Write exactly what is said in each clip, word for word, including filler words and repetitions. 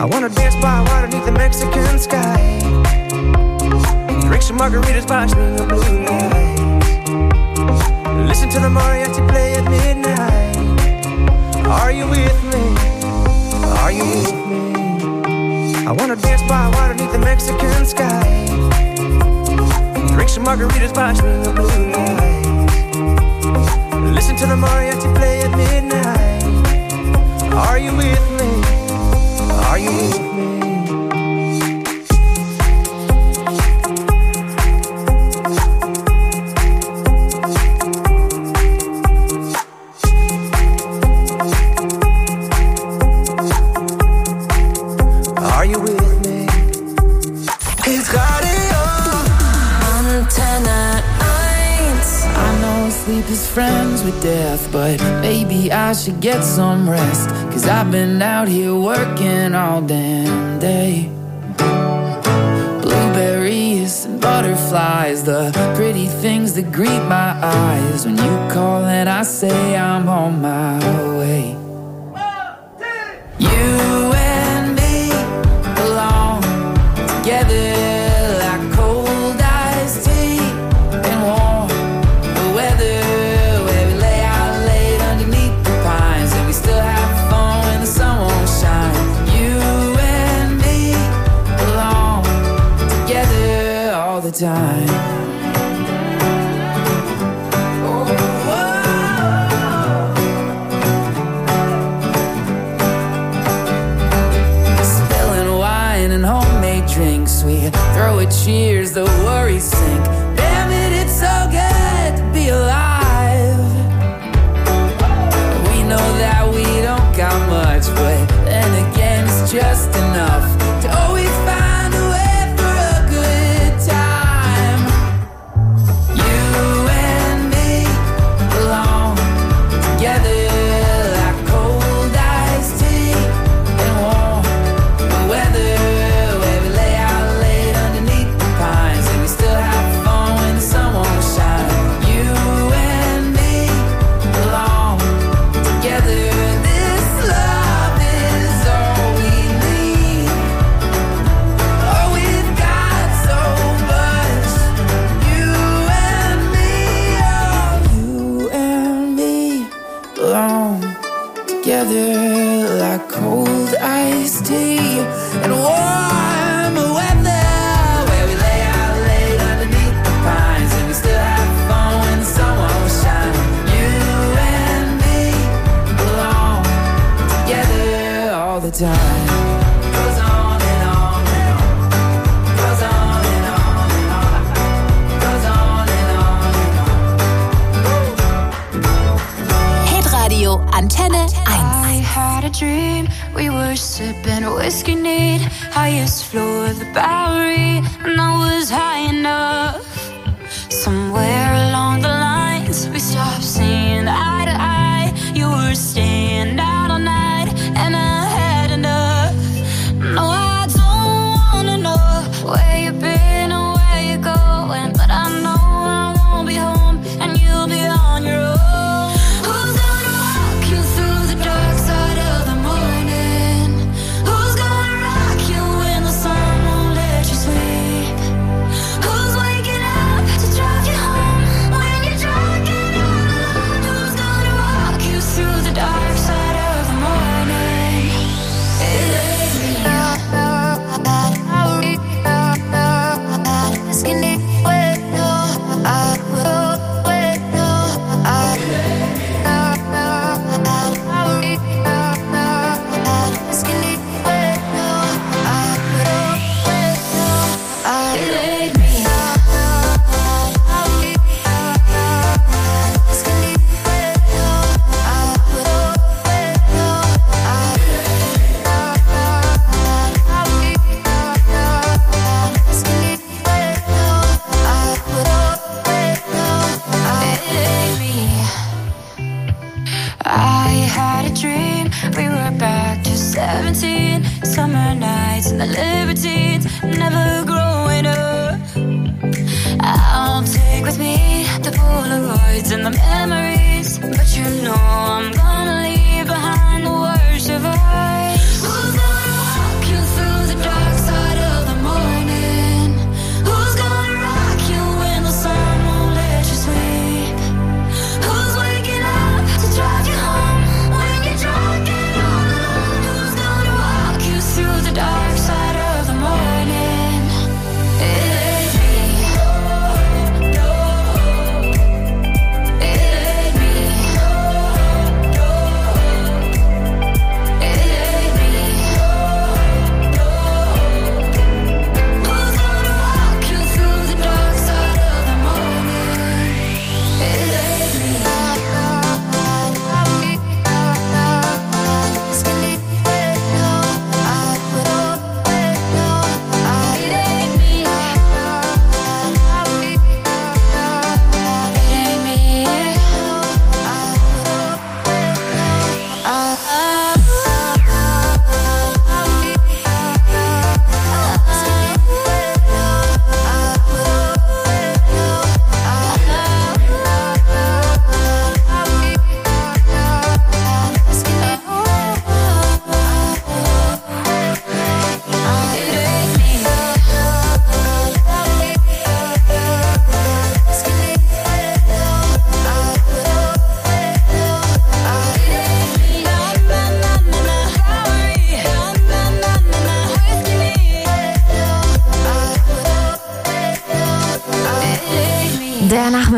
I wanna dance by water beneath the Mexican sky. Drink some margaritas watching the blue lights. Listen to the mariachi play at midnight. Are you with me? Are you with me? I wanna dance by water beneath the Mexican sky. Drink some margaritas watching the blue lights. Listen to the mariachi play at midnight. Are you with me? Are you with me? Are you with me? It's radio Antenne eins. I know sleep is friends with death, but maybe I should get some rest. Cause I've been out here working all damn day. Blueberries and butterflies, the pretty things that greet my eyes. When you call and I say I'm on my way. You and me belong together like cold iced tea and warm the weather, where we lay out late underneath the pines and we still have fun when the sun won't shine. You and me belong together all the time. Drinks, we throw a cheers, the worries sink. Damn it, it's so good to be alive. We know that we don't got much, but then again it's just enough to always find a way for a good time. You and me belong together like cold iced tea and warm the weather. Like cold iced tea and warm weather, where we lay out late underneath the pines and we still have fun when the sun won't shine. You and me belong together all the time. Goes on and on and on. Goes on and on and on. Goes on and on and on. Hit Radio Antenne eins. Had a dream, we were sipping whiskey neat, highest floor of the Bowery, and I was high enough. Somewhere along the lines, we stopped seeing eye to eye. You were staying out all night, and I had enough. No, I don't wanna know where you've been or where you're going, but I know I won't be home, and you'll be on your own. Who's gonna walk you through the dark side of the morning? Who's gonna rock you when the sun won't let you sleep? Who's waking up to drive you home when you're drunk and all alone? Who's gonna walk you through the dark side of the morning? It ain't me. seventeen, summer nights and the libertines, never growing up. I'll take with me the Polaroids and the memories, but you know I'm gonna leave behind the worst of us. Who's gonna walk you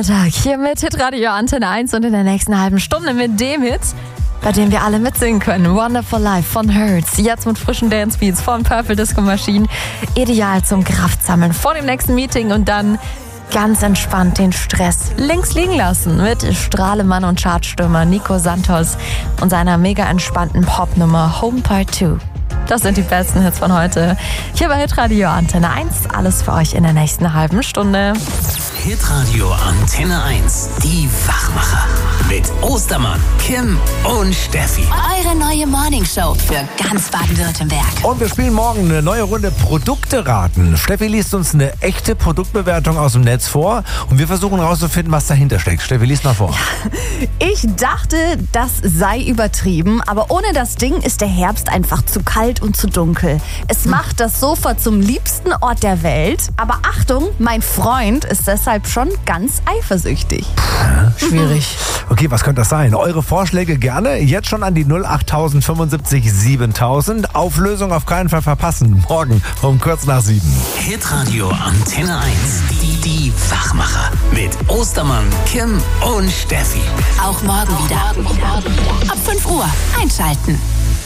Nachmittag hier mit Hitradio Antenne eins und in der nächsten halben Stunde mit dem Hit, bei dem wir alle mitsingen können. Wonderful Life von Hurts. Jetzt mit frischen Dance Beats von Purple Disco Machine. Ideal zum Kraftsammeln vor dem nächsten Meeting und dann ganz entspannt den Stress links liegen lassen mit Strahlemann und Chartstürmer Nico Santos und seiner mega entspannten Popnummer Home Part zwei. Das sind die besten Hits von heute. Hier bei Hitradio Antenne eins. Alles für euch in der nächsten halben Stunde. Hitradio Antenne eins. Die Wachmacher. Mit Ostermann, Kim und Steffi. Eure neue Morningshow für ganz Baden-Württemberg. Und wir spielen morgen eine neue Runde Produkte raten. Steffi liest uns eine echte Produktbewertung aus dem Netz vor und wir versuchen herauszufinden, was dahinter steckt. Steffi, liest mal vor. Ich dachte, das sei übertrieben, aber ohne das Ding ist der Herbst einfach zu kalt und zu dunkel. Es macht das Sofa zum liebsten Ort der Welt, aber Achtung, mein Freund ist deshalb schon ganz eifersüchtig. Schwierig. Okay, was könnte das sein? Eure Vorschläge gerne jetzt schon an die null acht fünfundsiebzig siebentausend. Auflösung auf keinen Fall verpassen. Morgen um kurz nach sieben. Hitradio Antenne eins. Die, die Wachmacher. Mit Ostermann, Kim und Steffi. Auch morgen wieder. Ab fünf Uhr einschalten.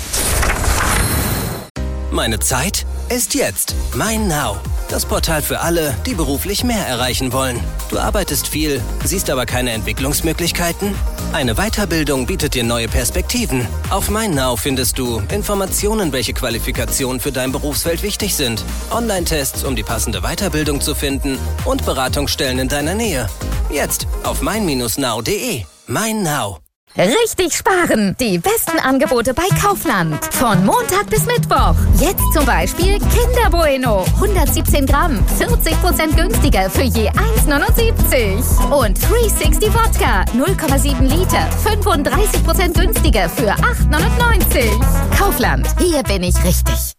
Meine Zeit ist jetzt. MyNow. Das Portal für alle, die beruflich mehr erreichen wollen. Du arbeitest viel, siehst aber keine Entwicklungsmöglichkeiten? Eine Weiterbildung bietet dir neue Perspektiven. Auf MyNow findest du Informationen, welche Qualifikationen für dein Berufsfeld wichtig sind, Online-Tests, um die passende Weiterbildung zu finden und Beratungsstellen in deiner Nähe. Jetzt auf mein Bindestrich now punkt de. MyNow. Richtig sparen! Die besten Angebote bei Kaufland. Von Montag bis Mittwoch. Jetzt zum Beispiel Kinder Bueno. hundertsiebzehn Gramm. vierzig Prozent günstiger für je eins neunundsiebzig. Und dreihundertsechzig Wodka. null Komma sieben Liter. fünfunddreißig Prozent günstiger für acht neunundneunzig. Kaufland. Hier bin ich richtig.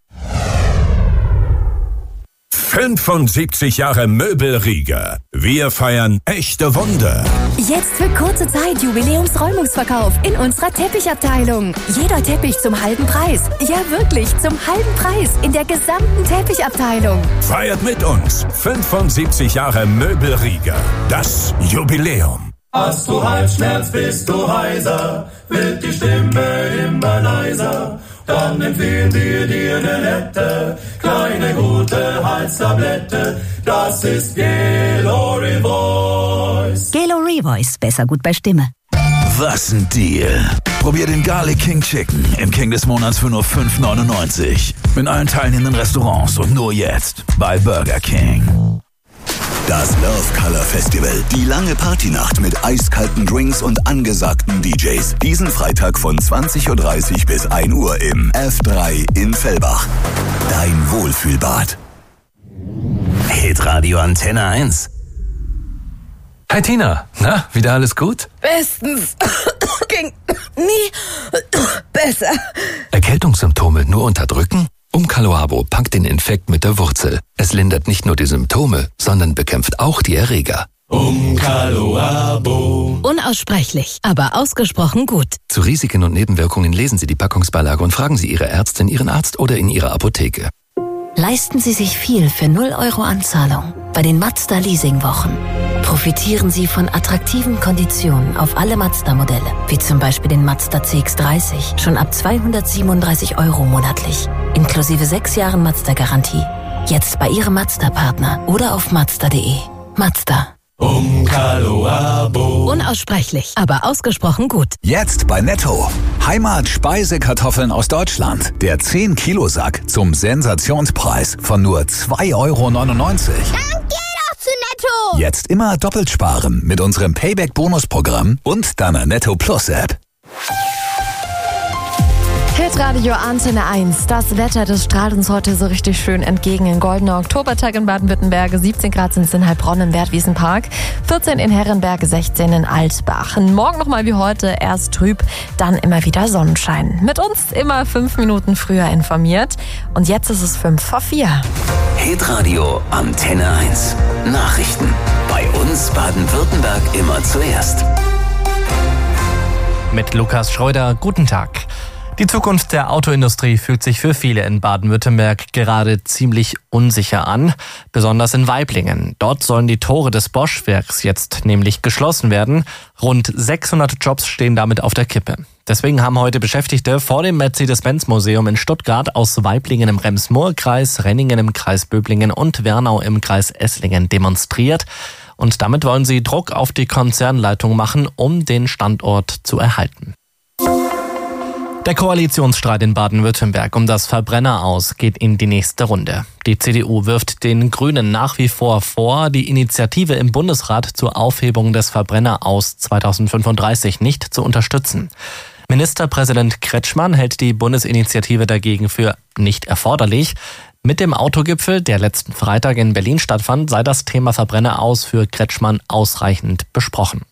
fünfundsiebzig Jahre Möbelriege. Wir feiern echte Wunder. Jetzt für kurze Zeit Jubiläumsräumungsverkauf in unserer Teppichabteilung. Jeder Teppich zum halben Preis. Ja, wirklich, zum halben Preis in der gesamten Teppichabteilung. Feiert mit uns fünfundsiebzig Jahre Möbelriege. Das Jubiläum. Hast du Halsschmerz, bist du heiser, wird die Stimme immer leiser, dann empfehlen wir dir eine nette, kleine gute Halstablette, das ist Gelo Revoice. Gelo Revoice, besser gut bei Stimme. Was ein Deal. Probier den Garlic King Chicken im King des Monats für nur fünf neunundneunzig. Mit allen teilnehmenden Restaurants und nur jetzt bei Burger King. Das Love Color Festival. Die lange Partynacht mit eiskalten Drinks und angesagten D Js. Diesen Freitag von zwanzig Uhr dreißig bis ein Uhr im F drei in Fellbach. Dein Wohlfühlbad. Hitradio Antenne eins. Hi Tina, na, wieder alles gut? Bestens. Ging nie besser. Erkältungssymptome nur unterdrücken? Umcaloabo packt den Infekt mit der Wurzel. Es lindert nicht nur die Symptome, sondern bekämpft auch die Erreger. Umcaloabo. Unaussprechlich, aber ausgesprochen gut. Zu Risiken und Nebenwirkungen lesen Sie die Packungsbeilage und fragen Sie Ihre Ärztin, Ihren Arzt oder in Ihrer Apotheke. Leisten Sie sich viel für null Euro Anzahlung bei den Mazda Leasingwochen. Profitieren Sie von attraktiven Konditionen auf alle Mazda-Modelle, wie zum Beispiel den Mazda C X dreißig, schon ab zweihundertsiebenunddreißig Euro monatlich, inklusive sechs Jahren Mazda-Garantie. Jetzt bei Ihrem Mazda-Partner oder auf mazda punkt de. Mazda. Umcaloabo. Unaussprechlich, aber ausgesprochen gut. Jetzt bei Netto. Heimat-Speisekartoffeln aus Deutschland. Der zehn Kilo Sack zum Sensationspreis von nur zwei Euro neunundneunzig. Dann geh doch zu Netto! Jetzt immer doppelt sparen mit unserem Payback-Bonusprogramm und deiner Netto Plus-App. Hitradio Antenne eins. Das Wetter, das strahlt uns heute so richtig schön entgegen. Ein goldener Oktobertag in Baden-Württemberg. siebzehn Grad sind es in Heilbronn im Wertwiesenpark. vierzehn in Herrenberg, sechzehn in Altbach. Morgen nochmal wie heute. Erst trüb, dann immer wieder Sonnenschein. Mit uns immer fünf Minuten früher informiert. Und jetzt ist es fünf vor vier. Hitradio Antenne eins. Nachrichten. Bei uns Baden-Württemberg immer zuerst. Mit Lukas Schreuder, guten Tag. Die Zukunft der Autoindustrie fühlt sich für viele in Baden-Württemberg gerade ziemlich unsicher an, besonders in Waiblingen. Dort sollen die Tore des Bosch-Werks jetzt nämlich geschlossen werden. Rund sechshundert Jobs stehen damit auf der Kippe. Deswegen haben heute Beschäftigte vor dem Mercedes-Benz-Museum in Stuttgart aus Waiblingen im Rems-Murr-Kreis, Renningen im Kreis Böblingen und Wernau im Kreis Esslingen demonstriert. Und damit wollen sie Druck auf die Konzernleitung machen, um den Standort zu erhalten. Der Koalitionsstreit in Baden-Württemberg um das Verbrenneraus geht in die nächste Runde. Die C D U wirft den Grünen nach wie vor vor, die Initiative im Bundesrat zur Aufhebung des Verbrenneraus zweitausendfünfunddreißig nicht zu unterstützen. Ministerpräsident Kretschmann hält die Bundesinitiative dagegen für nicht erforderlich. Mit dem Autogipfel, der letzten Freitag in Berlin stattfand, sei das Thema Verbrenneraus für Kretschmann ausreichend besprochen.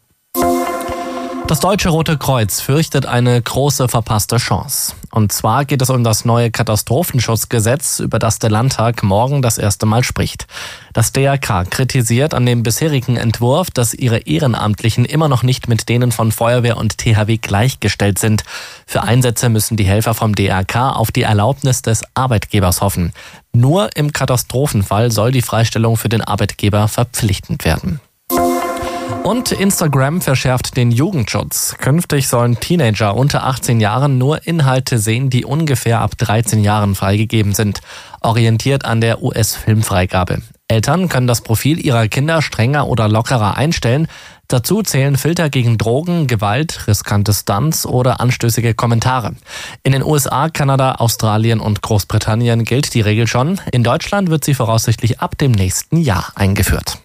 Das Deutsche Rote Kreuz fürchtet eine große verpasste Chance. Und zwar geht es um das neue Katastrophenschutzgesetz, über das der Landtag morgen das erste Mal spricht. Das D R K kritisiert an dem bisherigen Entwurf, dass ihre Ehrenamtlichen immer noch nicht mit denen von Feuerwehr und T H W gleichgestellt sind. Für Einsätze müssen die Helfer vom D R K auf die Erlaubnis des Arbeitgebers hoffen. Nur im Katastrophenfall soll die Freistellung für den Arbeitgeber verpflichtend werden. Und Instagram verschärft den Jugendschutz. Künftig sollen Teenager unter achtzehn Jahren nur Inhalte sehen, die ungefähr ab dreizehn Jahren freigegeben sind, orientiert an der U S-Filmfreigabe. Eltern können das Profil ihrer Kinder strenger oder lockerer einstellen. Dazu zählen Filter gegen Drogen, Gewalt, riskante Stunts oder anstößige Kommentare. In den U S A, Kanada, Australien und Großbritannien gilt die Regel schon. In Deutschland wird sie voraussichtlich ab dem nächsten Jahr eingeführt.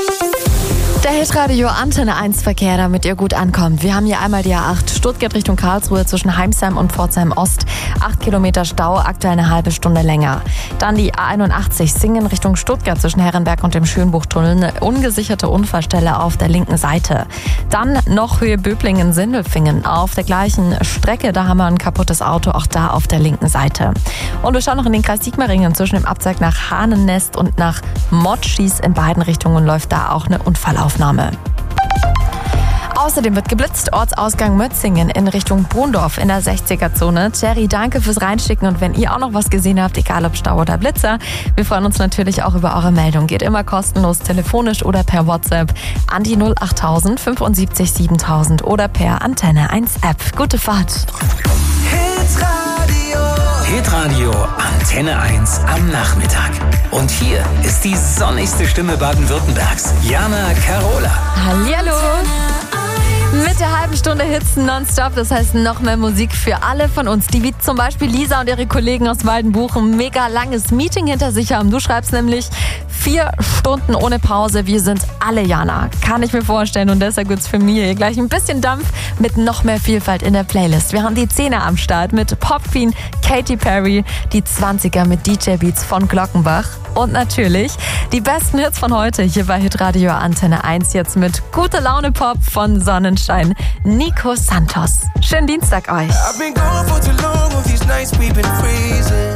Der Hitradio Antenne eins Verkehr, damit ihr gut ankommt. Wir haben hier einmal die A acht Stuttgart Richtung Karlsruhe zwischen Heimsheim und Pforzheim Ost. acht Kilometer Stau, aktuell eine halbe Stunde länger. Dann die A einundachtzig Singen Richtung Stuttgart zwischen Herrenberg und dem Schönbuchtunnel. Eine ungesicherte Unfallstelle auf der linken Seite. Dann noch Höhe Böblingen-Sindelfingen auf der gleichen Strecke. Da haben wir ein kaputtes Auto, auch da auf der linken Seite. Und wir schauen noch in den Kreis Sigmaringen zwischen dem Abzweig nach Hahnennest und nach Motschis. In beiden Richtungen läuft da auch eine Unfallaufnahme. Außerdem wird geblitzt, Ortsausgang Mötzingen in Richtung Brundorf in der sechziger-Zone. Jerry, danke fürs Reinschicken und wenn ihr auch noch was gesehen habt, egal ob Stau oder Blitzer, wir freuen uns natürlich auch über eure Meldung. Geht immer kostenlos telefonisch oder per WhatsApp an die null acht tausend fünfundsiebzig siebentausend oder per Antenne eins App. Gute Fahrt! Hitradio Antenne eins am Nachmittag. Und hier ist die sonnigste Stimme Baden-Württembergs, Jana Carola. Hallihallo! Mit der halben Stunde Hits nonstop, das heißt noch mehr Musik für alle von uns, die wie zum Beispiel Lisa und ihre Kollegen aus Waldenbuch ein mega langes Meeting hinter sich haben. Du schreibst nämlich vier Stunden ohne Pause, wir sind alle Jana. Kann ich mir vorstellen und deshalb gibt's für mich hier gleich ein bisschen Dampf mit noch mehr Vielfalt in der Playlist. Wir haben die Zehner am Start mit Pop Queen, Katy Perry, die Zwanziger mit D J Beats von Glockenbach und natürlich die besten Hits von heute hier bei Hitradio Antenne eins jetzt mit Gute Laune Pop von Sonnenschein, Nico Santos. Schönen Dienstag euch. I've been gone for too long, all these nights we've been freezing.